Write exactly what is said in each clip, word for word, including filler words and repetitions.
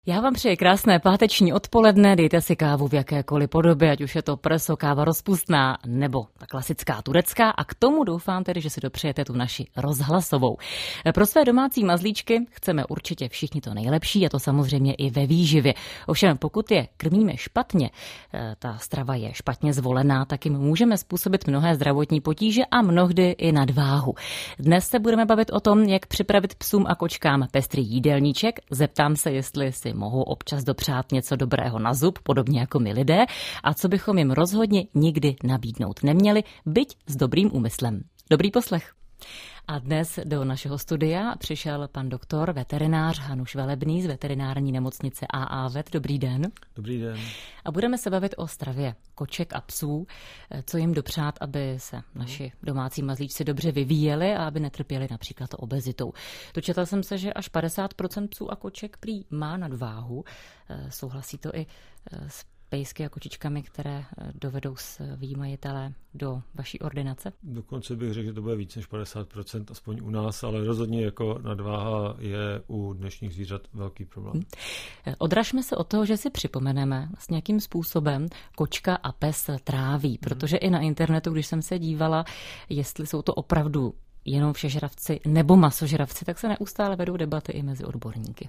Já vám přeji krásné páteční odpoledne, dejte si kávu v jakékoliv podobě, ať už je to preso, káva rozpustná nebo ta klasická turecká, a k tomu doufám tedy, že si dopřejete tu naši rozhlasovou. Pro své domácí mazlíčky chceme určitě všichni to nejlepší, a to samozřejmě i ve výživě. Ovšem, pokud je krmíme špatně, ta strava je špatně zvolená, tak jim můžeme způsobit mnohé zdravotní potíže a mnohdy i nadváhu. Dnes se budeme bavit o tom, jak připravit psům a kočkám pestrý jídelníček. Zeptám se, jestli si mohou občas dopřát něco dobrého na zub, podobně jako my lidé, a co bychom jim rozhodně nikdy nabídnout neměli, byť s dobrým úmyslem. Dobrý poslech. A dnes do našeho studia přišel pan doktor, veterinář Hanuš Velebný z veterinární nemocnice A A Vet. Dobrý den. Dobrý den. A budeme se bavit o stravě koček a psů, co jim dopřát, aby se naši domácí mazlíčci dobře vyvíjeli a aby netrpěli například obezitou. Dočetla jsem se, že až padesát procent psů a koček prý má nadváhu. Souhlasí to i s pejsky a kočičkami, které dovedou sví majitelé do vaší ordinace? Dokonce bych řekl, že to bude víc než padesát procent, aspoň u nás, ale rozhodně jako nadváha je u dnešních zvířat velký problém. Hmm. Odražme se od toho, že si připomeneme, s nějakým způsobem kočka a pes tráví, protože hmm. i na internetu, když jsem se dívala, jestli jsou to opravdu jenom všežravci nebo masožravci, tak se neustále vedou debaty i mezi odborníky.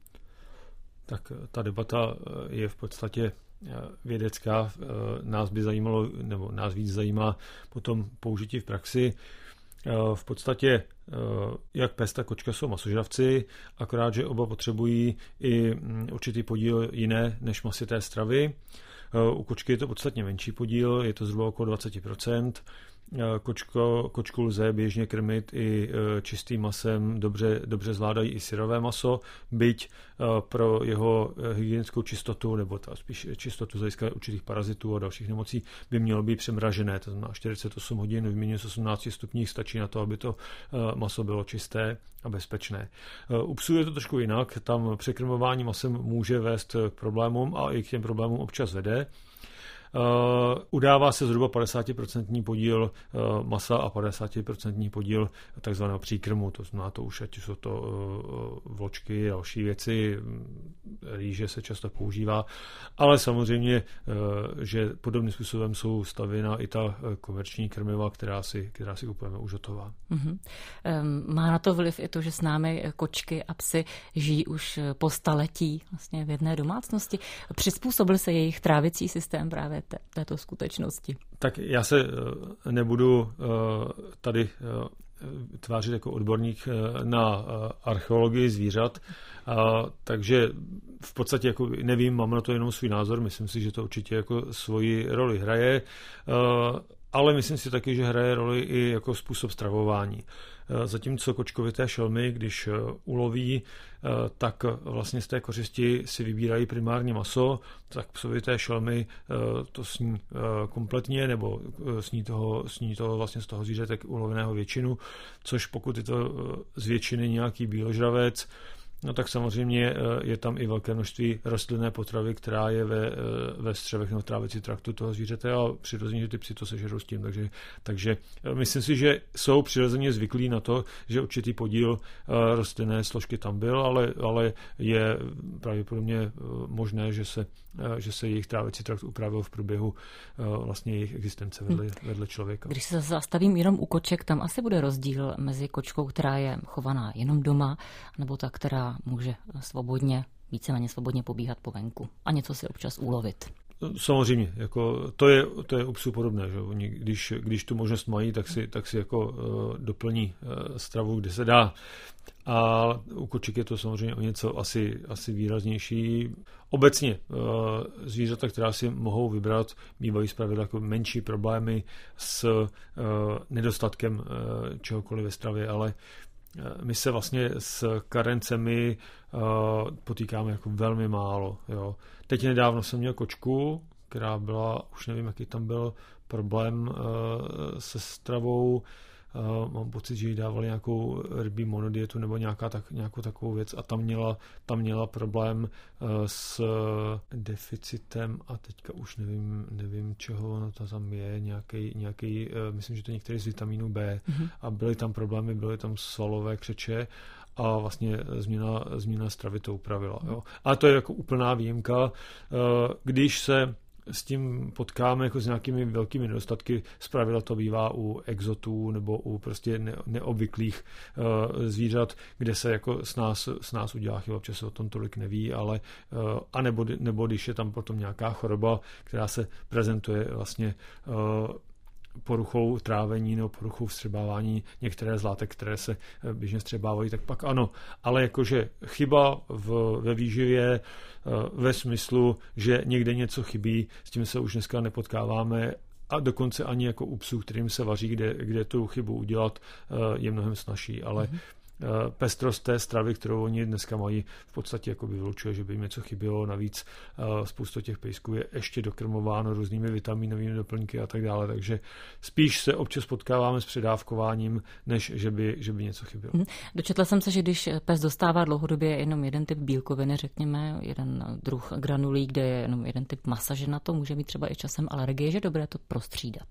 Tak ta debata je v podstatě vědecká, nás by zajímalo, nebo nás víc zajímá potom použití v praxi. V podstatě jak pes, tak kočka jsou masožravci, akorát, že oba potřebují i určitý podíl jiné než masité stravy. U kočky je to podstatně menší podíl, je to zhruba okolo dvacet procent. Kočko, kočku lze běžně krmit i čistým masem, dobře, dobře zvládají i syrové maso, byť pro jeho hygienickou čistotu, nebo ta spíš čistotu z hlediska určitých parazitů a dalších nemocí by mělo být přemražené, to znamená čtyřicet osm hodin v minus osmnáct stupních stačí na to, aby to maso bylo čisté a bezpečné. U psů je to trošku jinak, tam překrmování masem může vést k problémům a i k těm problémům občas vede. Uh, udává se zhruba padesát procent podíl uh, masa a padesát procent podíl takzvaného příkrmu, to znamená to už, ať jsou to uh, vločky a další věci, rýže se často používá, ale samozřejmě, uh, že podobným způsobem jsou stavěna i ta komerční krmiva, která si, která si kupujeme už hotová. Uh-huh. Um, má na to vliv i to, že s námi kočky a psy žijí už po staletí vlastně v jedné domácnosti? Přizpůsobil se jejich trávicí systém právě této skutečnosti? Tak já se nebudu tady tvářit jako odborník na archeologii zvířat, takže v podstatě jako nevím, mám na to jenom svůj názor, myslím si, že to určitě jako svoji roli hraje, ale myslím si taky, že hraje roli i jako způsob stravování. Zatímco kočkovité šelmy, když uloví, tak vlastně z té kořisti si vybírají primárně maso, tak psovité šelmy to sní kompletně, nebo sní toho, sní toho vlastně z toho zvířete uloveného většinu, což pokud je to z většiny nějaký bíložravec, no tak samozřejmě je tam i velké množství rostlinné potravy, která je ve, ve střevech nebo trávicí traktu toho zvířete, a přirozeně, že ty psi to sežerou s tím. Takže, takže myslím si, že jsou přirozeně zvyklí na to, že určitý podíl rostlinné složky tam byl, ale, ale je pravděpodobně možné, že se, že se jejich trávicí trakt upravil v průběhu vlastně jejich existence vedle, vedle člověka. Když se zastavím jenom u koček, tam asi bude rozdíl mezi kočkou, která je chovaná jenom doma, nebo ta, která může svobodně, víceméně svobodně pobíhat po venku a něco si občas ulovit. Samozřejmě, jako to je, to je u psů podobné, že oni, když, když tu možnost mají, tak si, tak si jako uh, doplní uh, stravu, kde se dá. A u koček je to samozřejmě o něco asi, asi výraznější. Obecně uh, zvířata, která si mohou vybrat, bývají zpravidla jako menší problémy s uh, nedostatkem uh, čehokoliv ve stravě, ale my se vlastně s karencemi uh, potýkáme jako velmi málo. Jo. Teď nedávno jsem měl kočku, která byla, už nevím, jaký tam byl problém uh, se stravou. Uh, mám pocit, že jí dávali nějakou rybí monodietu nebo nějaká tak, nějakou takovou věc a tam měla, tam měla problém uh, s deficitem a teďka už nevím, nevím čeho ono to tam je, nějaký, nějaký uh, myslím, že to je některý z vitamínu B, mm-hmm. a byly tam problémy, byly tam svalové křeče a vlastně změna, změna stravy to upravila. Jo. A to je jako úplná výjimka. Když se s tím potkáme jako s nějakými velkými nedostatky, zpravidla to bývá u exotů nebo u prostě ne, neobvyklých uh, zvířat, kde se jako s nás, s nás udělá chyba, občas se o tom tolik neví, ale uh, a nebo, nebo když je tam potom nějaká choroba, která se prezentuje vlastně uh, poruchou trávení nebo poruchou vstřebávání některé z látek, které se běžně vstřebávají, tak pak ano. Ale jakože chyba v, ve výživě ve smyslu, že někde něco chybí, s tím se už dneska nepotkáváme a dokonce ani jako u psů, kterým se vaří, kde, kde tu chybu udělat, je mnohem snazší, ale mm-hmm. pestrost té stravy, kterou oni dneska mají, v podstatě jako by vylučuje, že by jim něco chybělo. Navíc spousta těch pejsků je ještě dokrmováno různými vitaminovými doplňky a tak dále, takže spíš se občas potkáváme s předávkováním, než že by, že by něco chybělo. Dočetla jsem se, že když pes dostává dlouhodobě jenom jeden typ bílkoviny, řekněme, jeden druh granulí, kde je jenom jeden typ masa, že na to může mít třeba i časem alergie, že je dobré to prostřídat.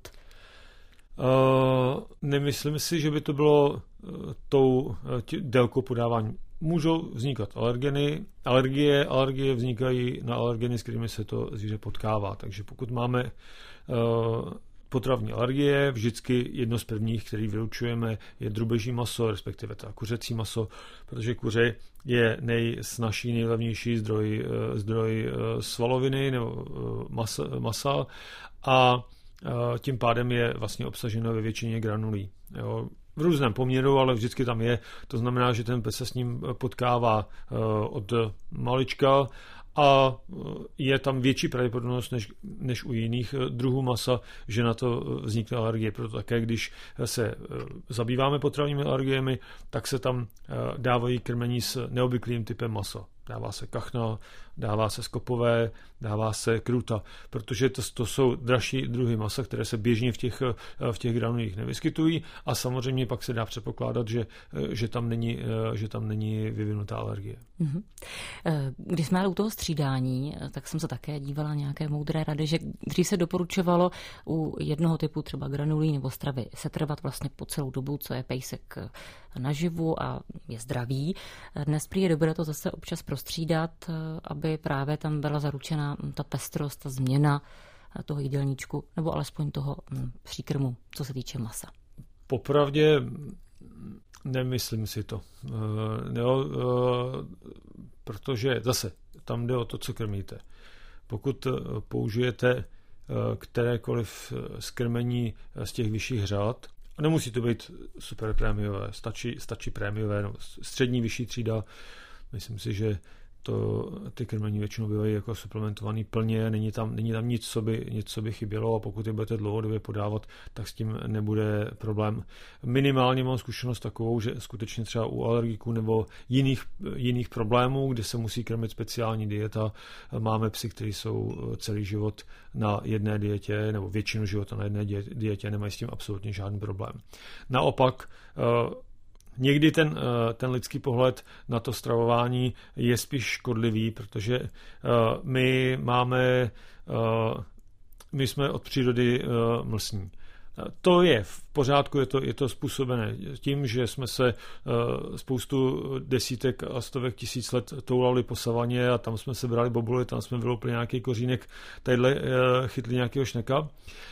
Uh, nemyslím si, že by to bylo uh, tou uh, tě, délkou podávání. Můžou vznikat alergeny, alergie, alergie vznikají na alergeny, s kterými se to zvíře potkává. Takže pokud máme uh, potravní alergie, vždycky jedno z prvních, který vylučujeme, je drůbeží maso, respektive ta kuřecí maso, protože kuře je nejsnažší, nejlevnější zdroj, uh, zdroj uh, svaloviny nebo uh, masa, masa a tím pádem je vlastně obsaženo ve většině granulí. Jo. V různém poměru, ale vždycky tam je. To znamená, že ten pes se s ním potkává od malička a je tam větší pravděpodobnost než, než u jiných druhů masa, že na to vznikne alergie. Proto také, když se zabýváme potravními alergiemi, tak se tam dávají krmení s neobvyklým typem masa. Dává se kachna, dává se skopové, dává se kruta, protože to, to jsou dražší druhy masa, které se běžně v těch, v těch granulích nevyskytují a samozřejmě pak se dá předpokládat, že, že, tam, není, že tam není vyvinutá alergie. Když jsme u toho střídání, tak jsem se také dívala nějaké moudré rady, že dřív se doporučovalo u jednoho typu třeba granulí nebo stravy setrvat vlastně po celou dobu, co je pejsek naživu a je zdravý. Dnes prý je dobré to zase občas prostřídat, aby právě tam byla zaručena ta pestrost, ta změna toho jídelníčku, nebo alespoň toho příkrmu, co se týče masa. Popravdě nemyslím si to. Jo, protože zase tam jde o to, co krmíte. Pokud použijete kterékoliv skrmení z těch vyšších řad, a nemusí to být super prémiové, stačí, stačí prémiové, no, střední, vyšší třída. Myslím si, že to, ty krmení většinou bývají jako suplementovaný plně, není tam, není tam nic, co by, nic, co by chybělo a pokud je budete dlouhodobě podávat, tak s tím nebude problém. Minimálně mám zkušenost takovou, že skutečně třeba u alergiků nebo jiných, jiných problémů, kde se musí krmit speciální dieta, máme psy, kteří jsou celý život na jedné dietě nebo většinu života na jedné dietě, nemají s tím absolutně žádný problém. Naopak, někdy ten, ten lidský pohled na to stravování je spíš škodlivý, protože my máme, my jsme od přírody mlsní. To je v pořádku, je to, je to způsobené tím, že jsme se spoustu desítek a stovek tisíc let toulali po savaně a tam jsme se brali bobuly, tam jsme vyloupili nějaký kořínek, tadyhle chytli nějakého šneka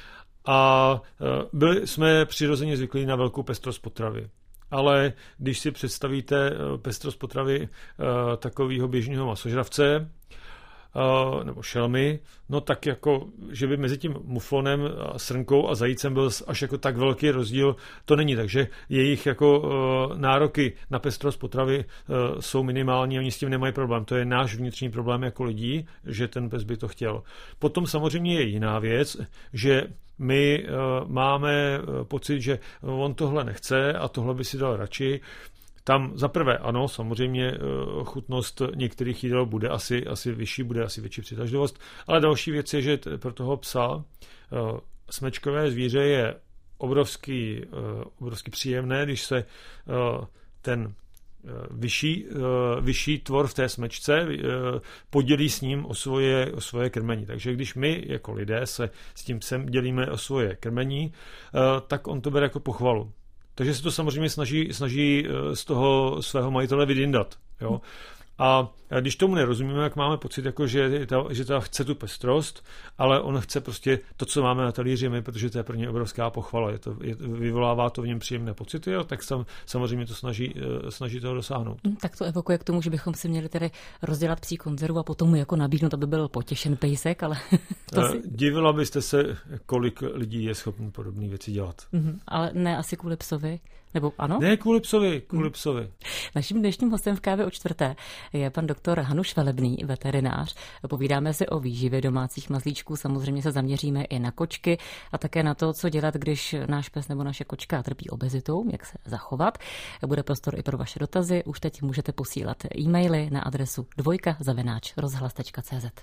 a byli jsme přirozeně zvyklí na velkou pestrost potravy. Ale když si představíte pestrost potravy takového běžného masožravce nebo šelmy, no tak jako, že by mezi tím muflonem, srnkou a zajícem byl až jako tak velký rozdíl, to není. Takže jejich jako nároky na pestrost potravy jsou minimální, oni s tím nemají problém. To je náš vnitřní problém jako lidí, že ten pes by to chtěl. Potom samozřejmě je jiná věc, že my uh, máme pocit, že on tohle nechce a tohle by si dal radši. Tam zaprvé ano, samozřejmě uh, chutnost některých jídel bude asi, asi vyšší, bude asi větší přitažlivost, ale další věc je, že t- pro toho psa uh, smečkové zvíře je obrovský, uh, obrovský příjemné, když se uh, ten Vyšší, vyšší tvor v té smečce podělí s ním o svoje, o svoje krmení. Takže když my jako lidé se s tím psem dělíme o svoje krmení, tak on to bere jako pochvalu. takže se to samozřejmě snaží, snaží z toho svého majitele vydindat. Jo. A když tomu nerozumíme, jak máme pocit, jako že, ta, že ta chce tu pestrost, ale on chce prostě to, co máme na talíři my, protože to je pro ně obrovská pochvala. Je to, je, vyvolává to v něm příjemné pocity, jo, tak sam, samozřejmě to snaží, snaží toho dosáhnout. Tak to evokuje k tomu, že bychom si měli tedy rozdělat psí konzervu a potom mu jako nabídnout, aby byl potěšen pejsek, ale to si... Divila byste se, kolik lidí je schopný podobné věci dělat. Mm-hmm, ale ne asi kvůli psovi. Nebo ano? Ne, kvůli psovi, kvůli psovi. Naším dnešním hostem v Kávě o čtvrté je pan doktor Hanuš Velebný, veterinář. Povídáme si o výživě domácích mazlíčků, samozřejmě se zaměříme i na kočky a také na to, co dělat, když náš pes nebo naše kočka trpí obezitou, jak se zachovat. Bude prostor i pro vaše dotazy, už teď můžete posílat e-maily na adresu dvojka zavináč rozhlas tečka cé zet.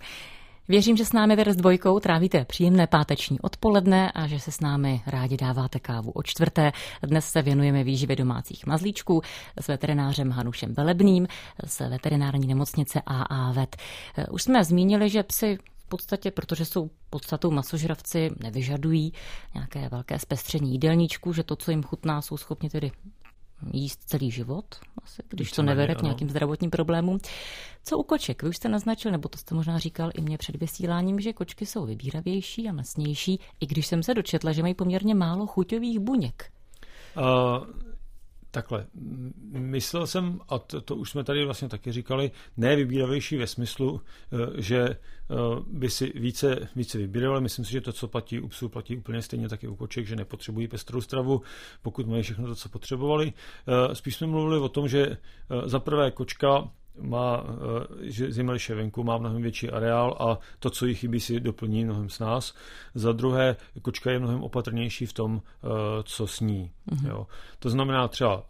Věřím, že s námi tedy s dvojkou trávíte příjemné páteční odpoledne a že se s námi rádi dáváte kávu o čtvrté. Dnes se věnujeme výživě domácích mazlíčků s veterinářem Hanušem Velebným z veterinární nemocnice á á vet. Už jsme zmínili, že psi v podstatě, protože jsou podstatou masožravci, nevyžadují nějaké velké zpestření jídelníčku, že to, co jim chutná, jsou schopni tedy jíst celý život, asi, když to nevede k nějakým zdravotním problémům. Co u koček? Vy už jste naznačil, nebo to jste možná říkal i mě před vysíláním, že kočky jsou vybíravější a masnější, i když jsem se dočetla, že mají poměrně málo chuťových buněk. Uh... Takhle, myslel jsem, a to, to už jsme tady vlastně taky říkali, ne vybíravější ve smyslu, že by si více, více vybírali. Myslím si, že to, co platí u psů, platí úplně stejně taky u koček, že nepotřebují pestrou stravu, pokud mají všechno to, co potřebovali. Spíš jsme mluvili o tom, že za prvé kočka má, že zimeliše venku má mnohem větší areál a to, co jí chybí, si doplní mnohem s nás. Za druhé, kočka je mnohem opatrnější v tom, co sní. Mm-hmm. Jo. To znamená třeba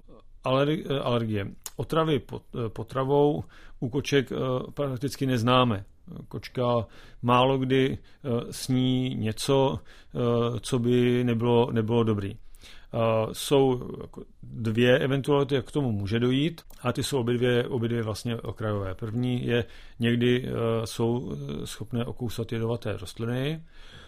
alergie. Otravy potravou u koček prakticky neznáme. Kočka málo kdy sní něco, co by nebylo, nebylo dobrý. Uh, jsou dvě eventuality, jak k tomu může dojít, a ty jsou obě dvě, obě dvě vlastně okrajové. První je, někdy uh, jsou schopné okousat jedovaté rostliny,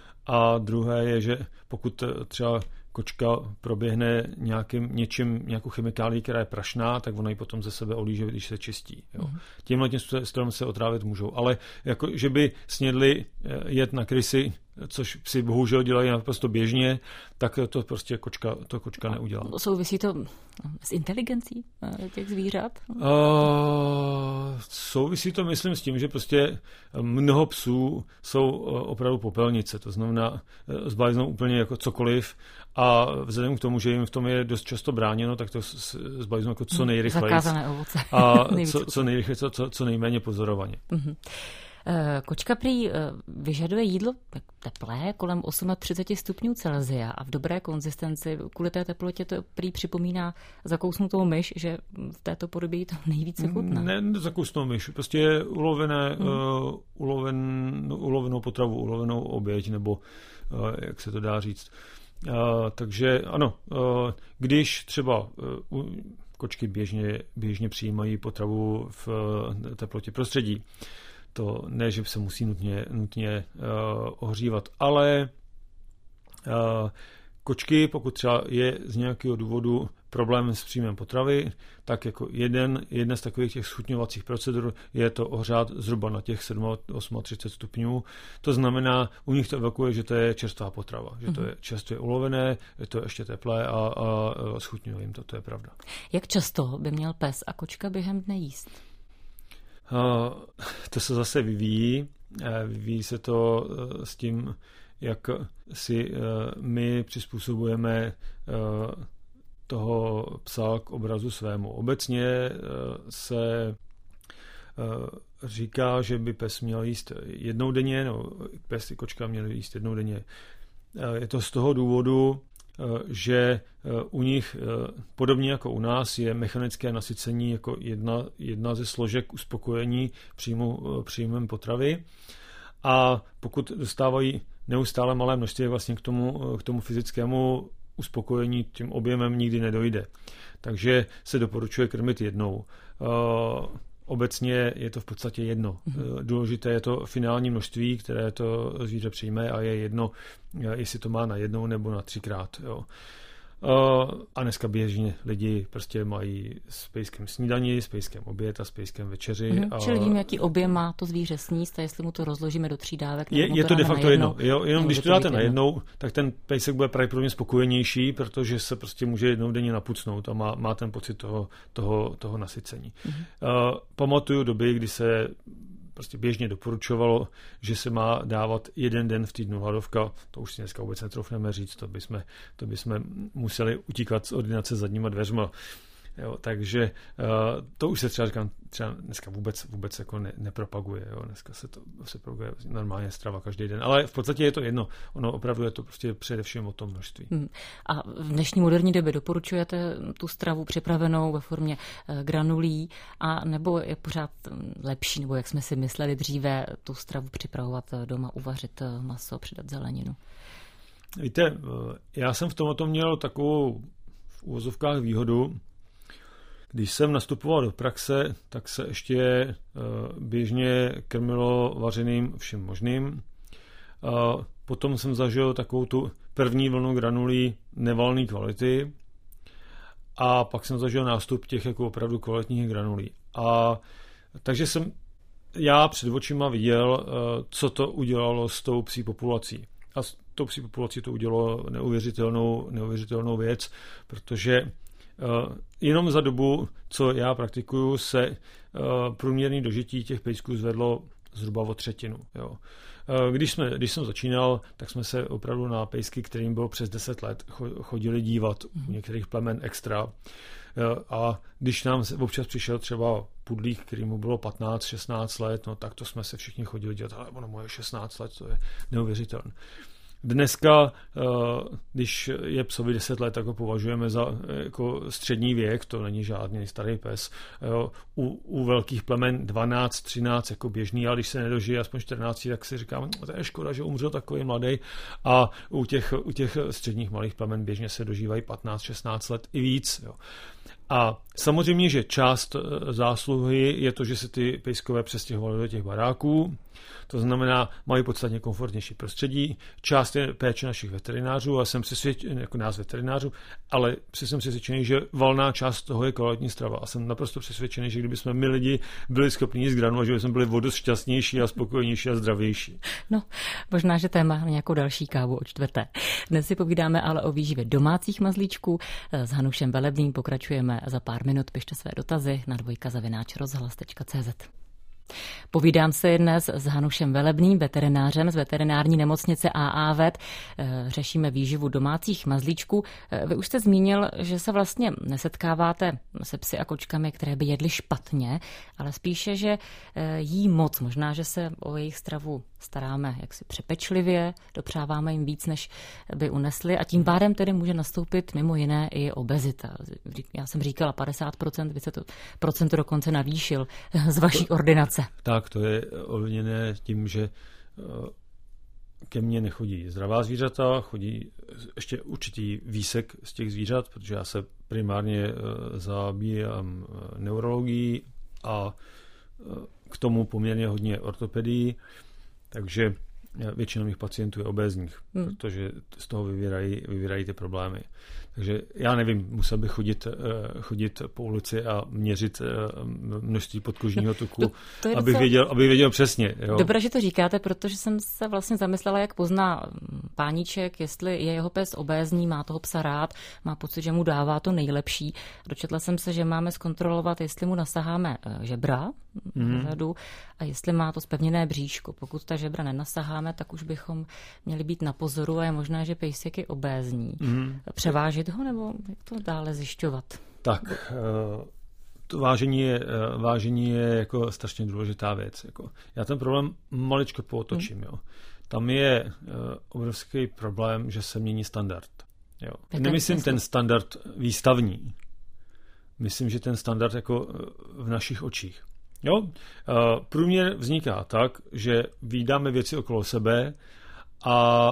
a druhé je, že pokud třeba kočka proběhne nějakým, něčím, nějakou chemikálii, která je prašná, tak ona ji potom ze sebe olíže, když se čistí. Jo. Mm. Tímhle tím stylem se otrávit můžou. Ale jako, že by snědli jet na krysy, což psi bohužel dělají naprosto běžně, tak to prostě kočka, to kočka neudělá. Souvisí to s inteligencí těch zvířat? Uh, souvisí to, myslím, s tím, že prostě mnoho psů jsou opravdu popelnice, to znamená zbláznou úplně jako cokoliv, a vzhledem k tomu, že jim v tom je dost často bráněno, tak to zbláznou jako co nejrychleji. Zakázané ovoce. A co, co nejrychleji, co, co nejméně pozorovaně. Mm-hmm. Kočka prý vyžaduje jídlo teplé kolem třicet osm stupňů Celsia a v dobré konzistenci. Kvůli té teplotě to prý připomíná zakousnutou myš, že v této podobě jí to nejvíce chutná. Ne, ne zakousnutou myš, prostě ulovené, hmm. uh, uloven, ulovenou potravu, ulovenou oběť, nebo uh, jak se to dá říct. Uh, takže ano, uh, když třeba uh, kočky běžně, běžně přijímají potravu v uh, teplotě prostředí, to ne, že se musí nutně, nutně uh, ohřívat, ale uh, kočky, pokud třeba je z nějakého důvodu problém s příjmem potravy, tak jako jeden, jedna z takových těch schutňovacích procedur je to ohřát zhruba na těch třicet osm stupňů. To znamená, u nich to evokuje, že to je čerstvá potrava, že to je čerstvě ulovené, je to ještě teplé a, a schutňuje jim to, to je pravda. Jak často by měl pes a kočka během dne jíst? Uh, to se zase vyvíjí. Vyvíjí se to uh, s tím, jak si uh, my přizpůsobujeme uh, toho psa k obrazu svému. Obecně uh, se uh, říká, že by pes měl jíst jednou denně, no, pes i kočka měl jíst jednou denně. Uh, je to z toho důvodu, že u nich, podobně jako u nás, je mechanické nasycení jako jedna, jedna ze složek uspokojení příjmu, příjmem potravy. A pokud dostávají neustále malé množství, vlastně k tomu, k tomu fyzickému uspokojení tím objemem nikdy nedojde. Takže se doporučuje krmit jednou. Obecně je to v podstatě jedno. Mm-hmm. Důležité je to finální množství, které to zvíře přijme, a je jedno, jestli to má na jednou nebo na třikrát. Jo. A dneska běžně lidi prostě mají s pejskem snídani, s pejskem oběd a s pejskem večeři. Mm-hmm. A... Čili víme, jaký objem má to zvíře sníst a jestli mu to rozložíme do tří dávek. Je, je to de facto jedno. Jo, jenom když to dáte najednou, tak ten pejsek bude pravděpodobně spokojenější, protože se prostě může jednou denně napucnout a má, má ten pocit toho, toho, toho nasycení. Mm-hmm. Uh, pamatuju doby, kdy se prostě běžně doporučovalo, že se má dávat jeden den v týdnu hladovka. To už si dneska vůbec netroufneme říct, to bychom, to bychom museli utíkat z ordinace zadníma dveřma. Jo, takže uh, to už se třeba říkám, třeba dneska vůbec, vůbec jako ne, nepropaguje. Jo. Dneska se to se propaguje normálně strava každý den. Ale v podstatě je to jedno. Ono opravdu je to prostě především o tom množství. Hmm. A v dnešní moderní době doporučujete tu stravu připravenou ve formě uh, granulí, a nebo je pořád lepší, nebo jak jsme si mysleli dříve, tu stravu připravovat doma, uvařit maso, přidat zeleninu? Víte, já jsem v tomto měl takovou v úvozovkách výhodu. Když jsem nastupoval do praxe, tak se ještě běžně krmilo vařeným všem možným. Potom jsem zažil takovou tu první vlnu granulí nevalné kvality a pak jsem zažil nástup těch jako opravdu kvalitních granulí. A takže jsem já před očima viděl, co to udělalo s tou psí populací. A s tou psí populací to udělalo neuvěřitelnou, neuvěřitelnou věc, protože Uh, jenom za dobu, co já praktikuju, se uh, průměrný dožití těch pejsků zvedlo zhruba o třetinu. Jo. Uh, když, jsme, když jsem začínal, tak jsme se opravdu na pejsky, kterým bylo přes deset let, chodili dívat u některých plemen extra. Uh, a když nám občas přišel třeba pudlík, kterýmu bylo patnáct šestnáct let, no tak to jsme se všichni chodili dělat, ale ono moje šestnáct let, to je neuvěřitelné. Dneska, když je psovi deset let, tak ho považujeme za jako střední věk, to není žádný starý pes. U, u velkých plemen dvanáct třináct jako běžný, ale když se nedožije aspoň čtrnáct, tak si říkám, to je škoda, že umřel takový mladý. A u těch, u těch středních malých plemen běžně se dožívají patnáct šestnáct let i víc. Jo. A samozřejmě, že část zásluhy je to, že se ty pejskové přestěhovaly do těch baráků. To znamená, mají podstatně komfortnější prostředí. Část je péče našich veterinářů, a jsem přesvědčený, jako nás veterinářů, ale jsem přesvědčený, že valná část toho je kvalitní strava. A jsem naprosto přesvědčený, že kdybychom my lidi byli schopni jíst granule, že bychom byli o dost šťastnější a spokojenější a zdravější. No, možná, že téma nějakou další kávu o čtvrté. Dnes si povídáme ale o výživě domácích mazlíčků. S Hanušem Velebným pokračujeme za pár minut. Pište své dotazy na dvojka zavináč rozhlas tečka cé zet. Povídám se dnes s Hanušem Velebným, veterinářem z veterinární nemocnice á á vet. Řešíme výživu domácích mazlíčků. Vy už jste zmínil, že se vlastně nesetkáváte se psy a kočkami, které by jedly špatně, ale spíše, že jí moc. Možná, že se o jejich stravu staráme jaksi přepečlivě, dopřáváme jim víc, než by unesli, a tím pádem tedy může nastoupit mimo jiné i obezita. Já jsem říkala padesát procent, vy se to procento dokonce navýšil z vaší ordinace. Tak, to je ovlivněné tím, že ke mně nechodí zdravá zvířata, chodí ještě určitý výsek z těch zvířat, protože já se primárně zabývám neurologií a k tomu poměrně hodně ortopedii, takže většina mých pacientů je obézních, hmm. protože z toho vyvírají, vyvírají ty problémy. Takže já nevím, musel bych chodit, chodit po ulici a měřit množství podkožního tuku, to, to abych, docela... věděl, abych věděl přesně. Jo. Dobré, že to říkáte, protože jsem se vlastně zamyslela, jak pozná páníček, jestli je jeho pes obézní, má toho psa rád, má pocit, že mu dává to nejlepší. Dočetla jsem se, že máme zkontrolovat, jestli mu nasaháme žebra hmm. vzadu a jestli má to zpevněné bříško. Pokud ta žebra nenasaháme, tak už bychom měli být na pozoru a je možné, že pejsek je obézní. Hmm. Převážit ho, nebo jak to dále zjišťovat? Tak, to vážení je, vážení je jako strašně důležitá věc. Jako, já ten problém maličko pootočím. Hmm. Jo. Tam je obrovský problém, že se mění standard. Jo. Nemyslím ten standard výstavní. Myslím, že ten standard jako v našich očích. Jo? Průměr vzniká tak, že vídáme věci okolo sebe a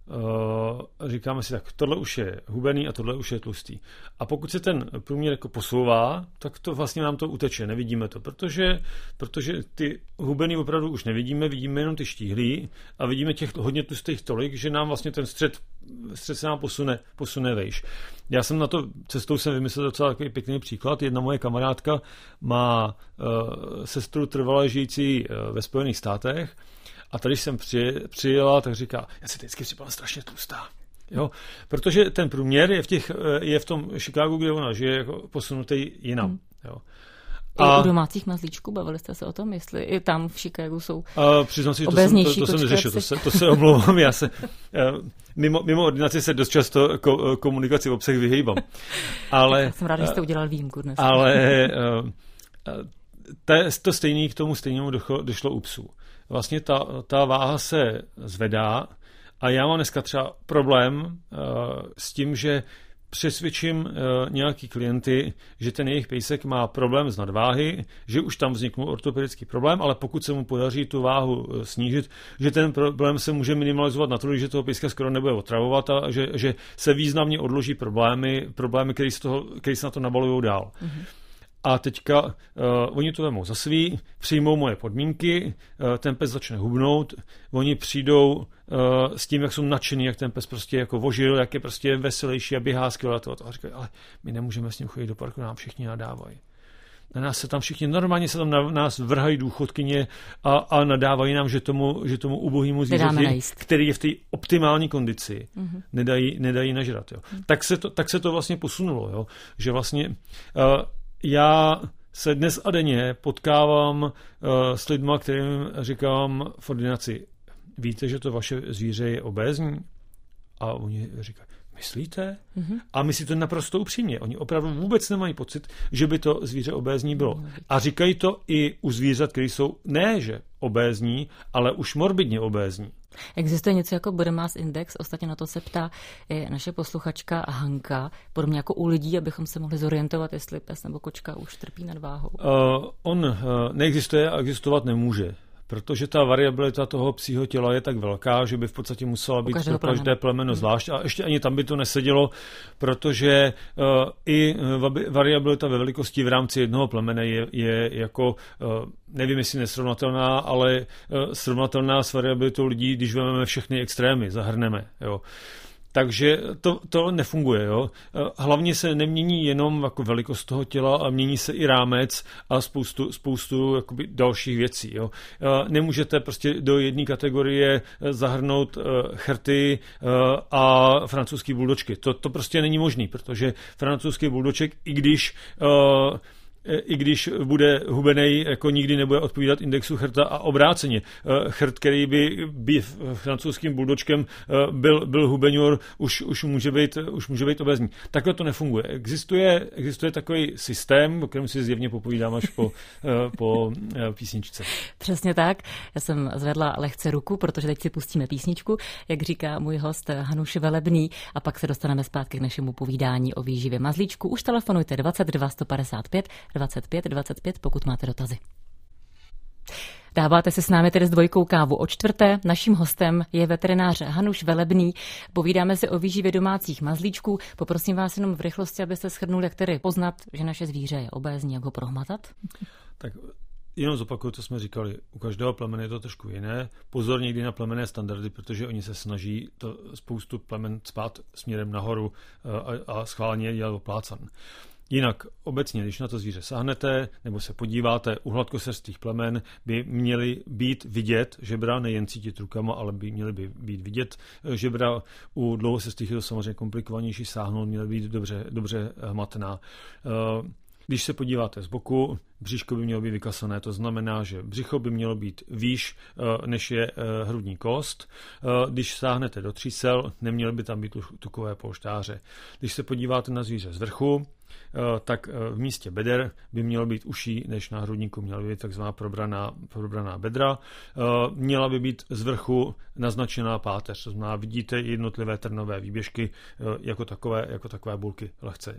Uh, říkáme si tak, tohle už je hubený a tohle už je tlustý. A pokud se ten průměr jako posouvá, tak to vlastně nám to uteče, nevidíme to, protože, protože ty hubený opravdu už nevidíme, vidíme jenom ty štíhlý a vidíme těch hodně tlustých tolik, že nám vlastně ten střed, střed se nám posune, posune vejš. Já jsem na to cestou jsem vymyslel docela takový pěkný příklad. Jedna moje kamarádka má uh, sestru trvale žijící uh, ve Spojených státech. A tady, když jsem přijela, tak říká, já si vždycky připadám strašně tlustá. Jo? Protože ten průměr je v, těch, je v tom Chicagu, kde ona žije, jako posunutý jinam. Hmm. Jo? A u domácích mazlíčků bavili jste se o tom, jestli i tam v Chicagu jsou a přiznám si, že to jsem, to, to jsem neřešil, to se, to se omlouvám. Já se, mimo, mimo ordinaci se dost často ko, komunikaci v obsah vyhýbám. Ale, já jsem rád, že jste udělal výjimku dnes. Ale to stejný k tomu stejnému došlo, došlo u psů. Vlastně ta, ta váha se zvedá a já mám dneska třeba problém uh, s tím, že přesvědčím uh, nějaký klienty, že ten jejich pejsek má problém z nadváhy, že už tam vzniknul ortopedický problém, ale pokud se mu podaří tu váhu uh, snížit, že ten problém se může minimalizovat natolik, že toho pejska skoro nebude otravovat a že, že se významně odloží problémy, problémy, které se, se na to nabalují dál. Mm-hmm. A teďka uh, oni to vemou za svý, přijmou moje podmínky, uh, ten pes začne hubnout, oni přijdou uh, s tím, jak jsou nadšený, jak ten pes prostě jako vožil, jak je prostě veselější a běhá skvěle a říkají, ale my nemůžeme s ním chodit do parku, nám všichni nadávají. Na nás se tam všichni, normálně se tam na nás vrhají důchodkyně a, a nadávají nám, že tomu, že tomu ubohýmu zvířeti, který je v té optimální kondici, mm-hmm. nedají, nedají nažrat. Jo. Mm. Tak, se to, tak se to vlastně posunulo, jo. Že vlastně uh, já se dnes a denně potkávám uh, s lidma, kterým říkám v ordinaci, víte, že to vaše zvíře je obézní? A oni říkají, myslíte? Mm-hmm. A myslí to naprosto upřímně. Oni opravdu vůbec nemají pocit, že by to zvíře obézní bylo. A říkají to i u zvířat, které jsou ne, že obézní, ale už morbidně obézní. Existuje něco jako body mass index, ostatně na to se ptá i naše posluchačka Hanka, podobně jako u lidí, abychom se mohli zorientovat, jestli pes nebo kočka už trpí nadváhou. Uh, on uh, neexistuje a existovat nemůže. Protože ta variabilita toho psího těla je tak velká, že by v podstatě musela být pro každé plemeno zvlášť. A ještě ani tam by to nesedělo, protože uh, i variabilita ve velikosti v rámci jednoho plemene je, je jako, uh, nevím jestli nesrovnatelná, ale uh, srovnatelná s variabilitou lidí, když vezmeme všechny extrémy, zahrneme. Jo. Takže to, to nefunguje. Jo? Hlavně se nemění jenom jako velikost toho těla, a mění se i rámec a spoustu, spoustu jakoby dalších věcí. Jo? Nemůžete prostě do jedné kategorie zahrnout chrty a francouzský buldočky. To, to prostě není možný, protože francouzský buldoček, i když i když bude hubenej, jako nikdy nebude odpovídat indexu chrta a obráceně. Chrt, který by, by francouzským buldočkem byl, byl hubenior, už, už, může být, už může být obézní. Takhle to nefunguje. Existuje, existuje takový systém, o kterém si zjevně popovídám až po, po písničce. Přesně tak. Já jsem zvedla lehce ruku, protože teď si pustíme písničku, jak říká můj host Hanuš Velebný, a pak se dostaneme zpátky k našemu povídání o výživě mazlíčku. Už telefonujte dvacet dva sto padesát pět dvacet pět dvacet pět, pokud máte dotazy. Dáváte si s námi tedy s dvojkou kávu o čtvrté. Naším hostem je veterinář Hanuš Velebný. Povídáme si o výživě domácích mazlíčků. Poprosím vás jenom v rychlosti, abyste shrnul, jak tedy poznat, že naše zvíře je obézní, jak ho prohmatat. Tak jenom zopakuju, co jsme říkali. U každého plemene je to trošku jiné. Pozor někdy na plemenné standardy, protože oni se snaží to spoustu plemen spát směrem nahoru a, a schválně dělat oplácan. Jinak obecně, když na to zvíře sáhnete nebo se podíváte, u hladkosrstých plemen by měly být vidět žebra, nejen cítit rukama, ale by měly by být vidět žebra. U dlouhosrstých je to samozřejmě komplikovanější sáhnout, měly být dobře, dobře hmatná. Když se podíváte z boku, břiško by mělo být vykasané, to znamená, že břicho by mělo být výš, než je hrudní kost. Když sáhnete do třísel, neměly by tam být tukové polštáře. Když se podíváte na zvíře z vrchu, tak v místě beder by mělo být uší než na hrudníku, měla by být takzvaná probraná, probraná bedra, měla by být z vrchu naznačená páteř, to znamená, vidíte jednotlivé trnové výběžky jako takové, jako takové bulky lehce.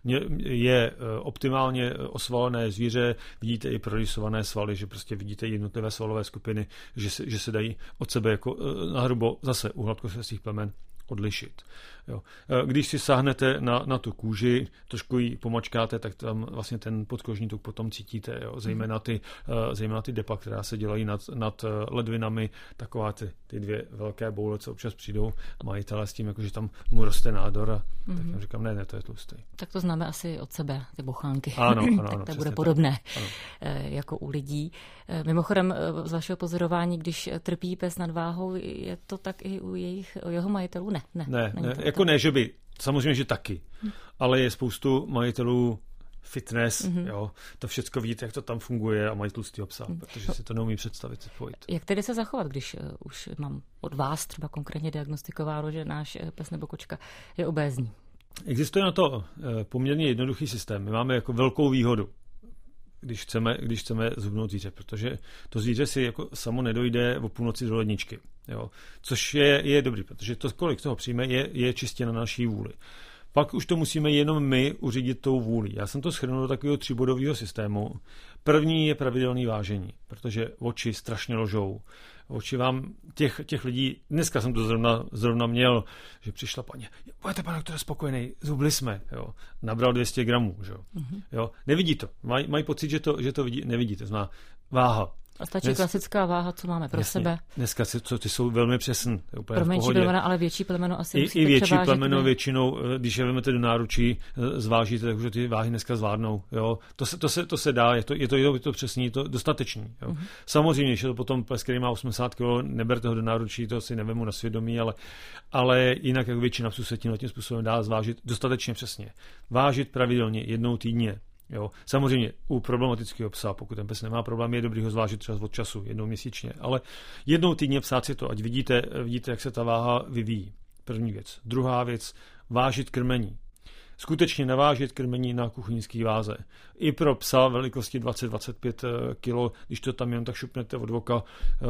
Je optimálně osvalené zvíře, vidíte i prorysované svaly, že prostě vidíte jednotlivé svalové skupiny, že se, že se dají od sebe jako nahrubo zase u hladkosrstých plemen odlišit. Jo. Když si sáhnete na, na tu kůži, trošku ji pomačkáte, tak tam vlastně ten podkožní tuk potom cítíte. Jo. Zejména, ty, zejména ty depa, která se dělají nad, nad ledvinami, taková ty, ty dvě velké boule, co občas přijdou majitelé s tím, jako, že tam mu roste nádor a mm-hmm. tak jim říkám, ne, ne, to je tlustý. Tak to známe asi od sebe, ty bochánky. Ano, ano, tak ano, to bude tak. podobné ano. jako u lidí. Mimochodem, z vašeho pozorování, když trpí pes nad váhou, je to tak i u, jejich, u jeho majitelů? Ne, ne. Ne, ne jako ne, že by, samozřejmě, že taky, hm. ale je spoustu majitelů fitness, mm-hmm. jo, to všecko vidíte, jak to tam funguje a mají tlustýho psa, mm. protože si to neumí představit, spojit. Jak tedy se zachovat, když uh, už mám od vás třeba konkrétně diagnostikováno, že náš uh, pes nebo kočka je obézní? Existuje na to uh, poměrně jednoduchý systém. My máme jako velkou výhodu, když chceme, když chceme zhubnout zvíře, protože to zvíře si jako samo nedojde o půlnoci do ledničky. Jo. Což je, je dobrý, protože to, kolik toho přijme, je, je čistě na naší vůli. Pak už to musíme jenom my uřídit tou vůlí. Já jsem to shrnul do takového tříbodového systému. První je pravidelné vážení, protože oči strašně ložou. Oči vám, těch, těch lidí, dneska jsem to zrovna, zrovna měl, že přišla paní, budete, pane doktore, spokojený, zhubli jsme, jo. Nabral dvě stě gramů, že? Mm-hmm. Jo. Nevidí to, mají maj pocit, že to, že to vidí, nevidíte, zná váha. A stačí Dnes... klasická váha, co máme pro Jasně. sebe. Dneska co, ty jsou velmi přesné. Pro menší plemeno, ale větší plemeno asi I, i větší plemeno ne? většinou, když je vezmete do náručí, zvážíte, takže ty váhy dneska zvládnou. Jo. To, se, to, se, to se dá, je to, je to, je to přesný, je to dostatečný. Jo. Uh-huh. Samozřejmě, že to potom pes, který má osmdesát kilogramů, neberte ho do náručí, to si nevemu na svědomí, ale, ale jinak jak většina psů se tím způsobem dá zvážit dostatečně přesně. Vážit pravidelně jednou týdně. Jo. Samozřejmě u problematického psa, pokud ten pes nemá problém, je dobrý ho zvážit třeba od času, jednou měsíčně, ale jednou týdně psát si to, ať vidíte, vidíte, jak se ta váha vyvíjí. První věc. Druhá věc, vážit krmení. Skutečně navážit krmení na kuchyňský váze. I pro psa velikosti dvacet až dvacet pět kilo, když to tam jen tak šupnete od voka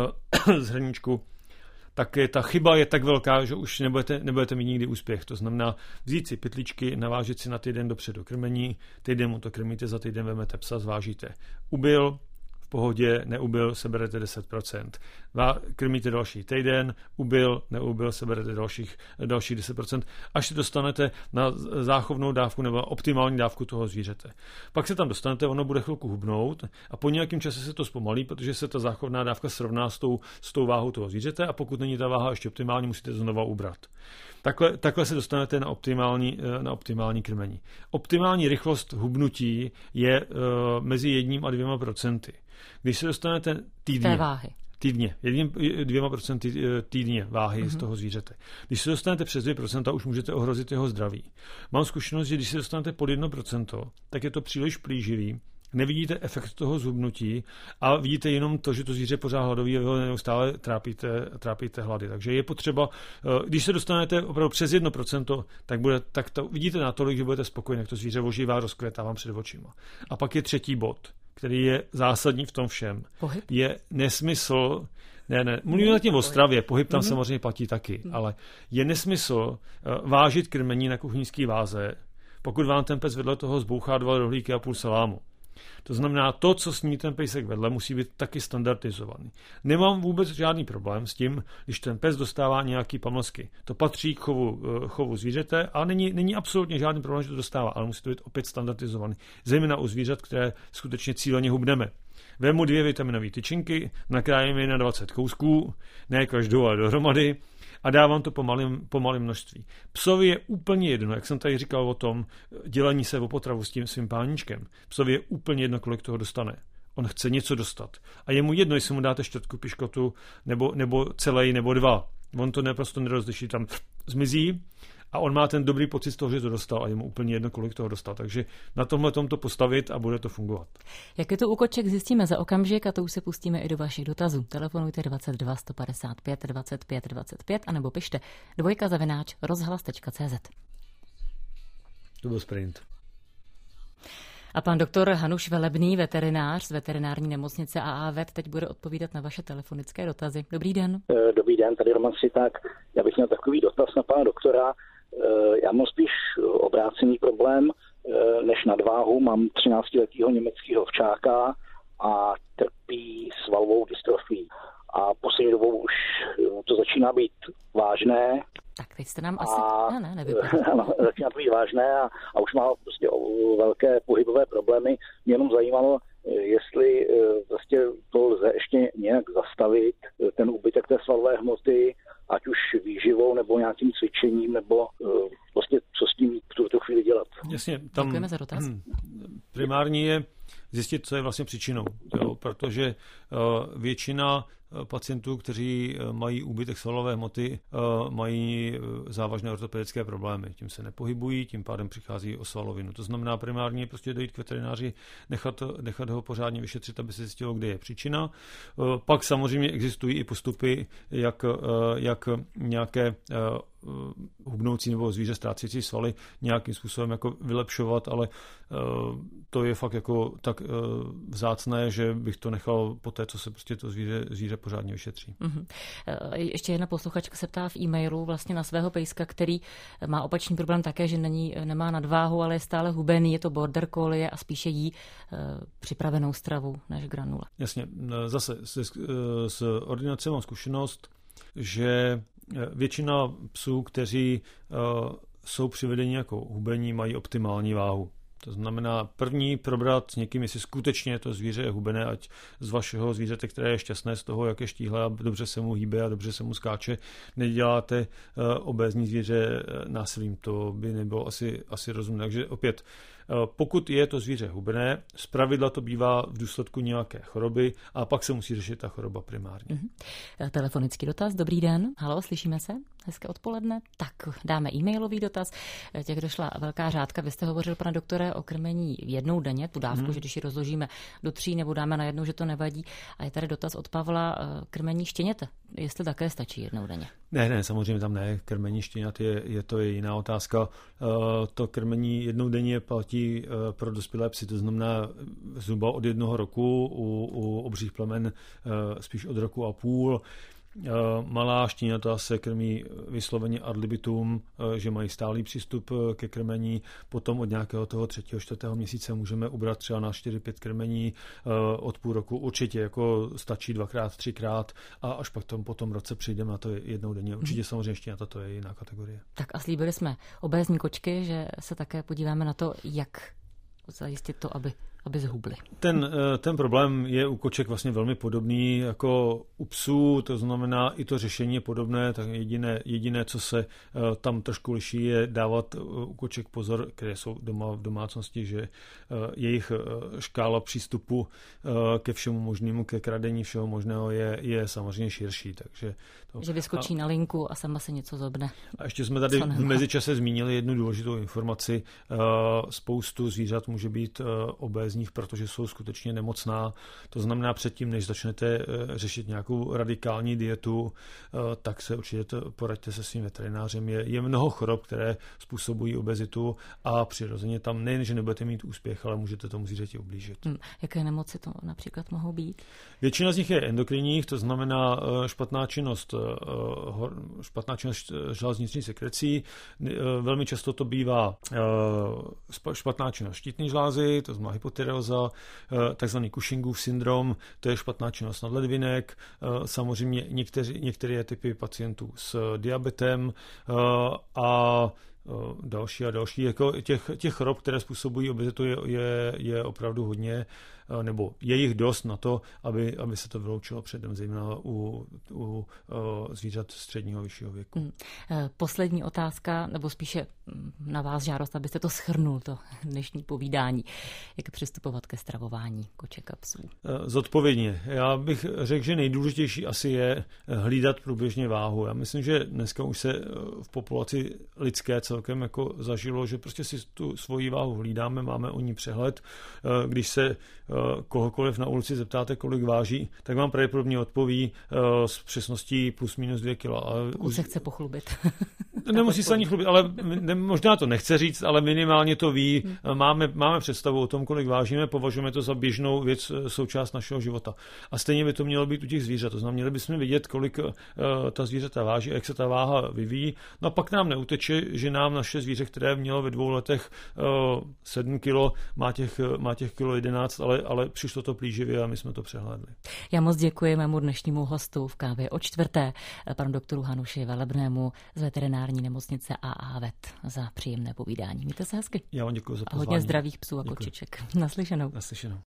z hrníčku, tak je, ta chyba je tak velká, že už nebudete, nebudete mít nikdy úspěch. To znamená vzít si pytličky, navážet si na týden dopředu krmení, týden mu to krmíte, za týden vemete psa, zvážíte. Ubyl, v pohodě, neubyl, seberete deset procent. Krmíte další týden, ubyl, neubyl, seberete dalších, dalších deset procent, až se dostanete na záchovnou dávku nebo optimální dávku toho zvířete. Pak se tam dostanete, ono bude chvilku hubnout a po nějakém čase se to zpomalí, protože se ta záchovná dávka srovná s tou, s tou váhou toho zvířete a pokud není ta váha ještě optimální, musíte to znova ubrat. Takhle, takhle se dostanete na optimální, na optimální krmení. Optimální rychlost hubnutí je uh, mezi jedním a dvěma procenty. Když se dostanete týdně, té váhy. týdně, jedním, dvěma procenty týdně váhy mm-hmm. z toho zvířete. Když se dostanete přes dvě procenta, už můžete ohrozit jeho zdraví. Mám zkušenost, že když se dostanete pod jedno procento, tak je to příliš plíživý, nevidíte efekt toho zhubnutí a vidíte jenom to, že to zvíře pořád hladový a vy ho neustále trápíte, trápíte hlady. Takže je potřeba, když se dostanete opravdu přes jedno procento, tak, bude, tak to vidíte natolik, že budete spokojeni, jak to zvíře ožívá, rozkvětá vám před očima. A pak je třetí bod, který je zásadní v tom všem. Pohyb? Je nesmysl, ne, ne, mluvíme na tím o stravě, pohyb tam mm-hmm. samozřejmě platí taky, mm. ale je nesmysl vážit krmení na kuchyňský váze, pokud vám ten pes vedle toho zbouchá dva rohlíky a půl salámu. To znamená, to, co sní ten pejsek vedle, musí být taky standardizovaný. Nemám vůbec žádný problém s tím, když ten pes dostává nějaký pamlsky. To patří k chovu, chovu zvířete a není, není absolutně žádný problém, že to dostává, ale musí to být opět standardizovaný. Zejména u zvířat, které skutečně cíleně hubneme. Vemu dvě vitaminové tyčinky, nakrájím je na dvacet kousků, ne každou, ale dohromady, a dávám to po malém, po malém množství. Psovi je úplně jedno, jak jsem tady říkal o tom dělení se o potravu s tím svým páníčkem. Psovi je úplně jedno, kolik toho dostane. On chce něco dostat. A je mu jedno, jestli mu dáte čtvrtku piškotu, nebo, nebo celej, nebo dva. On to naprosto nerozliší, tam zmizí a on má ten dobrý pocit z toho, že to dostal a je mu úplně jedno, kolik toho dostal. Takže na tomhle tom to postavit a bude to fungovat. Jak je to u koček, zjistíme za okamžik a to už se pustíme i do vašich dotazů. Telefonujte dvacet dva sto padesát pět dvacet pět dvacet pět anebo pište dvojka zavináč rozhlas tečka cé zet. To byl sprint. A pan doktor Hanuš Velebný, veterinář z veterinární nemocnice A A Vet, teď bude odpovídat na vaše telefonické dotazy. Dobrý den. Dobrý den, tady Roman Sviták. Já bych měl takový dotaz na pana doktora. Já mám spíš obrácený problém než nadváhu. Mám třináctiletého německého včáka a trpí svalovou dystrofií. A poslední dobou už to začíná být vážné. Tak teď jste nám asi... A, ne, ne, nevypadá. Ano, začíná to být vážné a, a už má prostě velké pohybové problémy. Mě jenom zajímalo, jestli vlastně to lze ještě nějak zastavit, ten úbytek té svalové hmoty, ať už výživou nebo nějakým cvičením, nebo vlastně co s tím v tuto chvíli dělat. Jasně, tam děkujeme za dotaz. Hm, primární je zjistit, co je vlastně příčinou, jo, protože uh, většina pacientů, kteří mají úbytek svalové hmoty, mají závažné ortopedické problémy. Tím se nepohybují, tím pádem přichází o svalovinu. To znamená primárně prostě dojít k veterináři, nechat, nechat ho pořádně vyšetřit, aby se zjistilo, kde je příčina. Pak samozřejmě existují i postupy, jak, jak nějaké hubnoucí nebo zvíře ztrácející svaly nějakým způsobem jako vylepšovat, ale to je fakt jako tak vzácné, že bych to nechal po té, co se prostě to zvíře, zvíře pořádně vyšetří. Mm-hmm. Ještě jedna posluchačka se ptá v e-mailu vlastně na svého pejska, který má opačný problém také, že není, nemá nadváhu, ale je stále hubený, je to border collie a spíše jí uh, připravenou stravu než granule. Jasně, zase z ordinace mám zkušenost, že většina psů, kteří uh, jsou přivedeni jako hubení, mají optimální váhu. To znamená první probrat s někým, jestli skutečně to zvíře je hubené, ať z vašeho zvířete, které je šťastné z toho, jak je štíhle a dobře se mu hýbe a dobře se mu skáče, neděláte uh, obézní zvíře násilím. To by nebylo asi, asi rozumné. Takže opět, uh, pokud je to zvíře hubené, zpravidla to bývá v důsledku nějaké choroby a pak se musí řešit ta choroba primárně. Mm-hmm. Telefonický dotaz. Dobrý den. Haló, slyšíme se? Hezké odpoledne. Tak dáme e-mailový dotaz. Těch došla velká řádka. Vy jste hovořil, pane doktore, o krmení jednou denně, tu dávku, hmm. že když ji rozložíme do tří nebo dáme na jednou, že to nevadí. A je tady dotaz od Pavla, krmení štěněte, jestli také stačí jednou denně. Ne, ne, samozřejmě tam ne. Krmení štěňat je, je to je jiná otázka. To krmení jednou denně platí pro dospělé psy, to znamená zhruba od jednoho roku, u, u obřích plemen spíš od roku a půl. Malá štěňata se krmí vysloveně ad libitum, že mají stálý přístup ke krmení. Potom od nějakého toho třetího, čtvrtého měsíce můžeme ubrat třeba na čtyři, pět krmení od půl roku. Určitě jako stačí dvakrát, třikrát a až pak tom, po tom roce přijdeme na to jednou denně. Určitě samozřejmě štěňata to je jiná kategorie. Tak a slíbili jsme obézní kočky, že se také podíváme na to, jak zajistit to, aby aby zhubli. Ten, ten problém je u koček vlastně velmi podobný jako u psů, to znamená i to řešení je podobné, tak jediné, jediné, co se tam trošku liší, je dávat u koček pozor, které jsou doma v domácnosti, že jejich škála přístupu ke všemu možnému, ke kradení všeho možného je, je samozřejmě širší. Takže to, že vyskočí a, na linku a sama se něco zobne. A ještě jsme tady v mezičase zmínili jednu důležitou informaci. Spoustu zvířat může být obézní, protože jsou skutečně nemocná. To znamená předtím, než začnete řešit nějakou radikální dietu, tak se určitě poraďte se svým veterinářem. Je, je mnoho chorob, které způsobují obezitu a přirozeně tam nejen, že nebudete mít úspěch, ale můžete tomu zvířeti ublížit. Hmm. Jaké nemoci to například mohou být? Většina z nich je endokrinních, to znamená špatná činnost, špatná činnost žláz sekrecí. Velmi často to bývá špatná činnost štítné žlázy, to znamená hypotyreóza, takzvaný Cushingův syndrom, to je špatná činnost nadledvinek, samozřejmě někteří, některé typy pacientů s diabetem a další a další. Jako těch, těch chorob, které způsobují obezitu, je, je, je opravdu hodně, nebo je jich dost na to, aby, aby se to vyloučilo předem, zejména u, u zvířat středního a vyššího věku. Hmm. Poslední otázka, nebo spíše na vás žádost, abyste to shrnul, to dnešní povídání. Jak přistupovat ke stravování koček a psů? Zodpovědně. Já bych řekl, že nejdůležitější asi je hlídat průběžně váhu. Já myslím, že dneska už se v populaci lidské celkem jako zažilo, že prostě si tu svoji váhu hlídáme, máme o ní přehled. Když se kohokoliv na ulici zeptáte, kolik váží, tak vám pravděpodobně odpoví s přesností plus minus dvě kila. Pokud se chce pochlubit. Nemusí se ani chlubit, ale ne, možná to nechce říct, ale minimálně to ví. Hmm. Máme, máme představu o tom, kolik vážíme, považujeme to za běžnou věc, součást našeho života. A stejně by to mělo být u těch zvířat. To znamená, měli bychom vidět, kolik uh, ta zvířata váží a jak se ta váha vyvíjí. No a pak nám neuteče, že nám naše zvíře, které mělo ve dvou letech uh, sedm kilo, má těch, má těch kilo jedenáct, ale, ale přišlo to plíživě a my jsme to přehlédli. Já moc děkuji mému dnešnímu hostu v Kávě o čtvrté, panu doktoru Hanuši Velebnému z veterinární nemocnice A A Vet, za příjemné povídání. Mějte se hezky. Já vám děkuji za pozvání. A hodně zdravých psů a kočiček. Naslyšenou. Naslyšenou.